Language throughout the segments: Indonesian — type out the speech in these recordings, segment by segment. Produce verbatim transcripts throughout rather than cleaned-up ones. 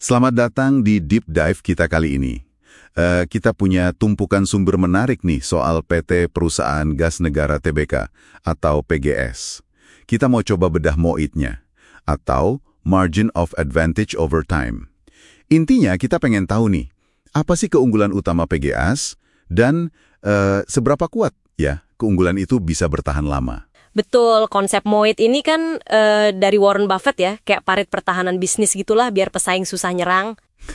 Selamat datang di Deep Dive kita kali ini. Eh, kita punya tumpukan sumber menarik nih soal P T Perusahaan Gas Negara Tbk atau P G S. Kita mau coba bedah M O I-nya atau Margin of Advantage Over Time. Intinya kita pengen tahu nih, apa sih keunggulan utama P G S dan eh, seberapa kuat ya keunggulan itu bisa bertahan lama. Betul, konsep M O I T ini kan e, dari Warren Buffett ya, kayak parit pertahanan bisnis gitulah biar pesaing susah nyerang.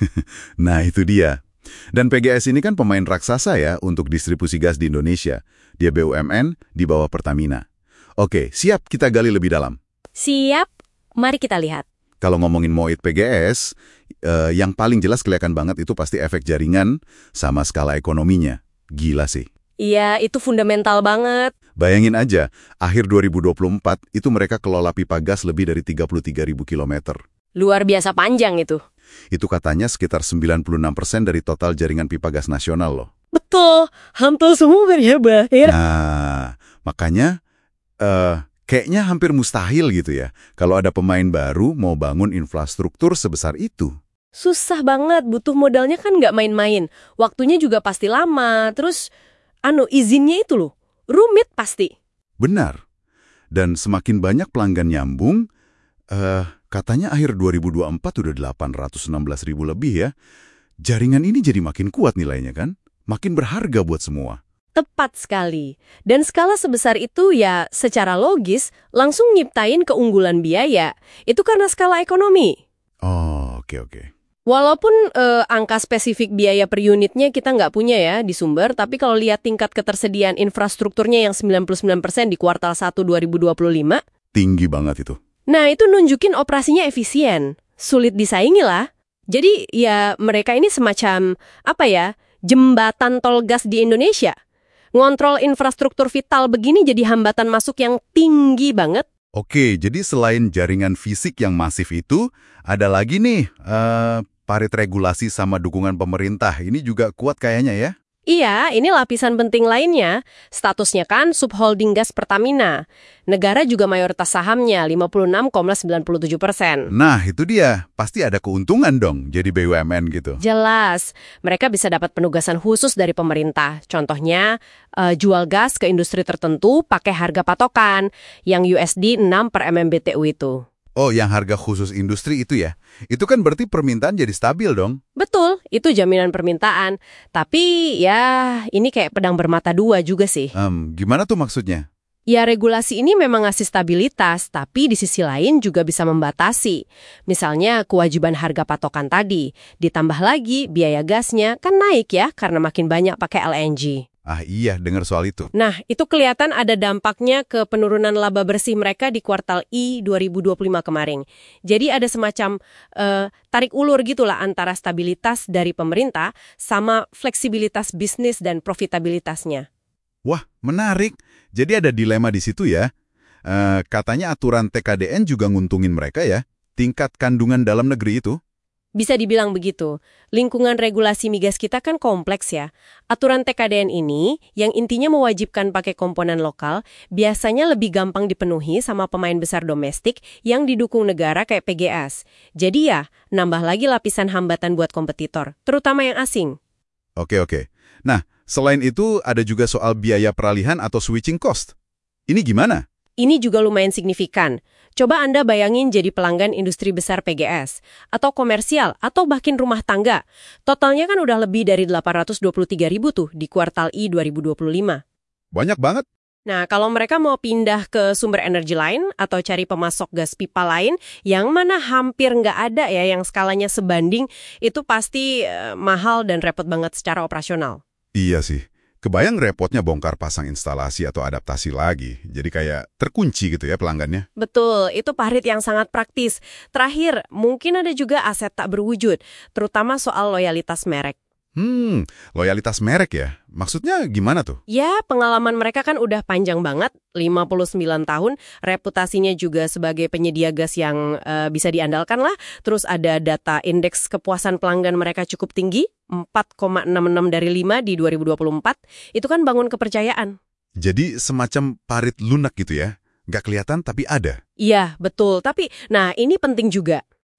Nah itu dia. Dan P G S ini kan pemain raksasa ya untuk distribusi gas di Indonesia. Dia B U M N di bawah Pertamina. Oke, siap kita gali lebih dalam. Siap, mari kita lihat. Kalau ngomongin M O I T P G S, eh, yang paling jelas kelihatan banget itu pasti efek jaringan sama skala ekonominya. Gila sih. Iya, itu fundamental banget. Bayangin aja, akhir dua ribu dua puluh empat itu mereka kelola pipa gas lebih dari tiga puluh tiga ribu kilometer. Luar biasa panjang itu. Itu katanya sekitar sembilan puluh enam persen dari total jaringan pipa gas nasional loh. Betul, hampir semua berhebat. Nah, makanya eh, kayaknya hampir mustahil gitu ya kalau ada pemain baru mau bangun infrastruktur sebesar itu. Susah banget, butuh modalnya kan nggak main-main. Waktunya juga pasti lama, terus anu izinnya itu loh. Rumit pasti. Benar. Dan semakin banyak pelanggan nyambung, eh, katanya akhir dua ribu dua puluh empat udah delapan ratus enam belas ribu lebih ya. Jaringan ini jadi makin kuat nilainya kan? Makin berharga buat semua. Tepat sekali. Dan skala sebesar itu ya secara logis langsung nyiptain keunggulan biaya. Itu karena skala ekonomi. Oh, oke oke. Walaupun eh, angka spesifik biaya per unitnya kita nggak punya ya di sumber, tapi kalau lihat tingkat ketersediaan infrastrukturnya yang sembilan puluh sembilan persen di kuartal satu dua ribu dua puluh lima. Tinggi banget itu. Nah, itu nunjukin operasinya efisien. Sulit disaingi lah. Jadi ya mereka ini semacam, apa ya, jembatan tol gas di Indonesia. Ngontrol infrastruktur vital begini jadi hambatan masuk yang tinggi banget. Oke, jadi selain jaringan fisik yang masif itu, ada lagi nih, eh, parit regulasi sama dukungan pemerintah. Ini juga kuat kayaknya ya? Iya, ini lapisan penting lainnya. Statusnya kan subholding gas Pertamina. Negara juga mayoritas sahamnya, lima puluh enam koma sembilan tujuh persen. Nah, itu dia. Pasti ada keuntungan dong jadi B U M N gitu. Jelas, mereka bisa dapat penugasan khusus dari pemerintah. Contohnya, eh, jual gas ke industri tertentu pakai harga patokan, yang U S D enam per M M B T U itu. Oh, yang harga khusus industri itu ya? Itu kan berarti permintaan jadi stabil dong? Betul, itu jaminan permintaan. Tapi ya ini kayak pedang bermata dua juga sih. Um, gimana tuh maksudnya? Ya regulasi ini memang ngasih stabilitas, tapi di sisi lain juga bisa membatasi. Misalnya kewajiban harga patokan tadi, ditambah lagi biaya gasnya kan naik ya karena makin banyak pakai L N G. Ah iya, dengar soal itu. Nah, itu kelihatan ada dampaknya ke penurunan laba bersih mereka di kuartal I dua ribu dua puluh lima kemarin. Jadi ada semacam uh, tarik ulur gitulah antara stabilitas dari pemerintah sama fleksibilitas bisnis dan profitabilitasnya. Wah, menarik. Jadi ada dilema di situ ya. Uh, katanya aturan T K D N juga nguntungin mereka ya. Tingkat kandungan dalam negeri itu. Bisa dibilang begitu. Lingkungan regulasi migas kita kan kompleks ya. Aturan T K D N ini, yang intinya mewajibkan pakai komponen lokal, biasanya lebih gampang dipenuhi sama pemain besar domestik yang didukung negara kayak P G S. Jadi ya, nambah lagi lapisan hambatan buat kompetitor, terutama yang asing. Oke, oke. Nah, selain itu ada juga soal biaya peralihan atau switching cost. Ini gimana? Ini juga lumayan signifikan. Coba Anda bayangin jadi pelanggan industri besar P G S, atau komersial, atau bahkan rumah tangga. Totalnya kan udah lebih dari delapan ratus dua puluh tiga ribu tuh di kuartal I dua ribu dua puluh lima. Banyak banget. Nah, kalau mereka mau pindah ke sumber energi lain, atau cari pemasok gas pipa lain, yang mana hampir nggak ada ya yang skalanya sebanding, itu pasti uh, mahal dan repot banget secara operasional. Iya sih. Kebayang repotnya bongkar pasang instalasi atau adaptasi lagi. Jadi kayak terkunci gitu ya pelanggannya. Betul, itu parit yang sangat praktis. Terakhir, mungkin ada juga aset tak berwujud, terutama soal loyalitas merek. Hmm, loyalitas merek ya? Maksudnya gimana tuh? Ya, pengalaman mereka kan udah panjang banget, lima puluh sembilan tahun. Reputasinya juga sebagai penyedia gas yang uh, bisa diandalkan lah. Terus ada data indeks kepuasan pelanggan mereka cukup tinggi, empat koma enam enam dari lima di dua ribu dua puluh empat. Itu kan bangun kepercayaan. Jadi semacam parit lunak gitu ya? Nggak kelihatan tapi ada? Iya, betul. Tapi, nah ini penting juga.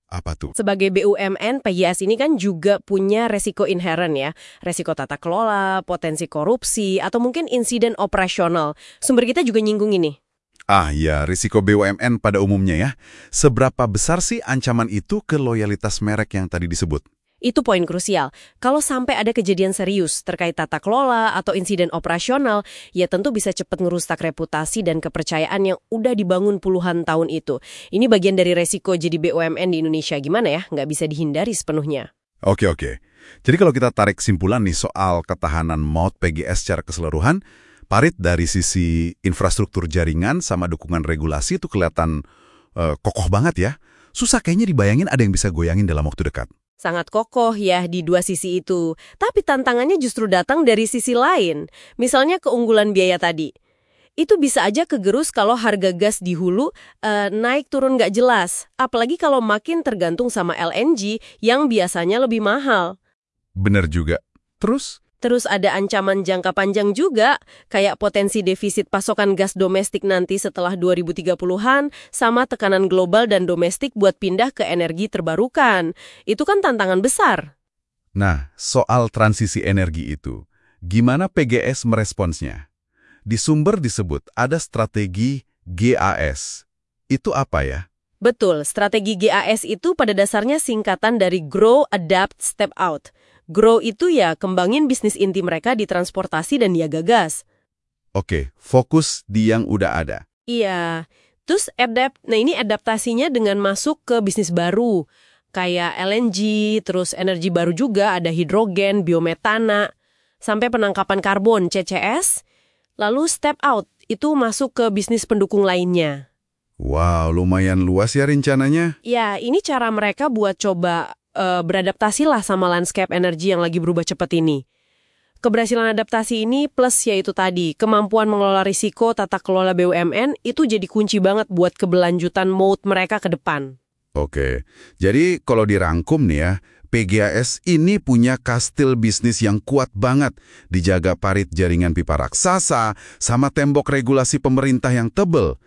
Apa tuh? Sebagai B U M N, P G S ini kan juga punya resiko inherent ya. Resiko tata kelola, potensi korupsi, atau mungkin insiden operasional. Sumber kita juga nyinggung ini. Ah ya, risiko B U M N pada umumnya ya. Seberapa besar sih ancaman itu ke loyalitas merek yang tadi disebut? Itu poin krusial. Kalau sampai ada kejadian serius terkait tata kelola atau insiden operasional, ya tentu bisa cepat ngerusak reputasi dan kepercayaan yang udah dibangun puluhan tahun itu. Ini bagian dari resiko jadi B U M N di Indonesia. Gimana ya? Nggak bisa dihindari sepenuhnya. Oke, oke. Jadi kalau kita tarik kesimpulan nih soal ketahanan maut P G S secara keseluruhan, Parit dari sisi infrastruktur jaringan sama dukungan regulasi itu kelihatan uh, kokoh banget ya. Susah kayaknya dibayangin ada yang bisa goyangin dalam waktu dekat. Sangat kokoh ya di dua sisi itu. Tapi tantangannya justru datang dari sisi lain. Misalnya keunggulan biaya tadi. Itu bisa aja kegerus kalau harga gas di hulu uh, naik turun nggak jelas. Apalagi kalau makin tergantung sama L N G yang biasanya lebih mahal. Bener juga. Terus? Terus ada ancaman jangka panjang juga, kayak potensi defisit pasokan gas domestik nanti setelah dua ribu tiga puluhan, sama tekanan global dan domestik buat pindah ke energi terbarukan. Itu kan tantangan besar. Nah, soal transisi energi itu, gimana P G S meresponsnya? Di sumber disebut ada strategi G A S. Itu apa ya? Betul, strategi G A S itu pada dasarnya singkatan dari Grow, Adapt, Step Out. Grow itu ya kembangin bisnis inti mereka di transportasi dan niaga gas. Oke, fokus di yang udah ada. Iya, terus adapt, nah ini adaptasinya dengan masuk ke bisnis baru. Kayak L N G, terus energi baru juga, ada hidrogen, biometana, sampai penangkapan karbon, C C S. Lalu step out, itu masuk ke bisnis pendukung lainnya. Wow, lumayan luas ya rencananya. Ya, ini cara mereka buat coba uh, beradaptasilah sama landscape energi yang lagi berubah cepat ini. Keberhasilan adaptasi ini plus yaitu tadi, kemampuan mengelola risiko tata kelola B U M N itu jadi kunci banget buat keberlanjutan mode mereka ke depan. Oke, jadi kalau dirangkum nih ya, P G A S ini punya kastil bisnis yang kuat banget, dijaga parit jaringan pipa raksasa, sama tembok regulasi pemerintah yang tebel.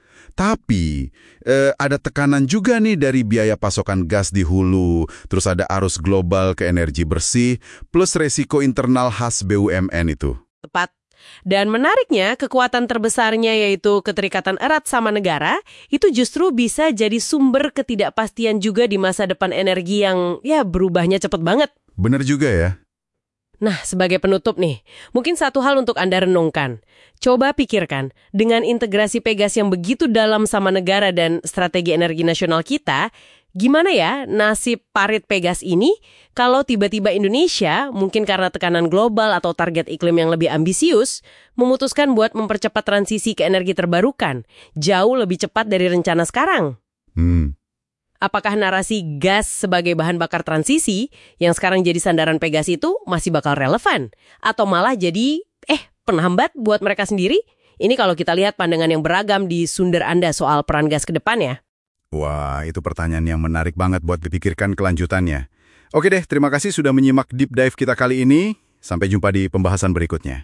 Tapi eh, ada tekanan juga nih dari biaya pasokan gas di hulu, terus ada arus global ke energi bersih, plus resiko internal khas B U M N itu. Tepat. Dan menariknya, kekuatan terbesarnya yaitu keterikatan erat sama negara, itu justru bisa jadi sumber ketidakpastian juga di masa depan energi yang ya berubahnya cepet banget. Bener juga ya. Nah, sebagai penutup nih, mungkin satu hal untuk Anda renungkan. Coba pikirkan, dengan integrasi Pegas yang begitu dalam sama negara dan strategi energi nasional kita, gimana ya nasib parit Pegas ini kalau tiba-tiba Indonesia, mungkin karena tekanan global atau target iklim yang lebih ambisius, memutuskan buat mempercepat transisi ke energi terbarukan, jauh lebih cepat dari rencana sekarang? Hmm. Apakah narasi gas sebagai bahan bakar transisi yang sekarang jadi sandaran Pegas itu masih bakal relevan? Atau malah jadi, eh, penhambat buat mereka sendiri? Ini kalau kita lihat pandangan yang beragam di sumber Anda soal peran gas ke depan ya. Wah, itu pertanyaan yang menarik banget buat dipikirkan kelanjutannya. Oke deh, terima kasih sudah menyimak Deep Dive kita kali ini. Sampai jumpa di pembahasan berikutnya.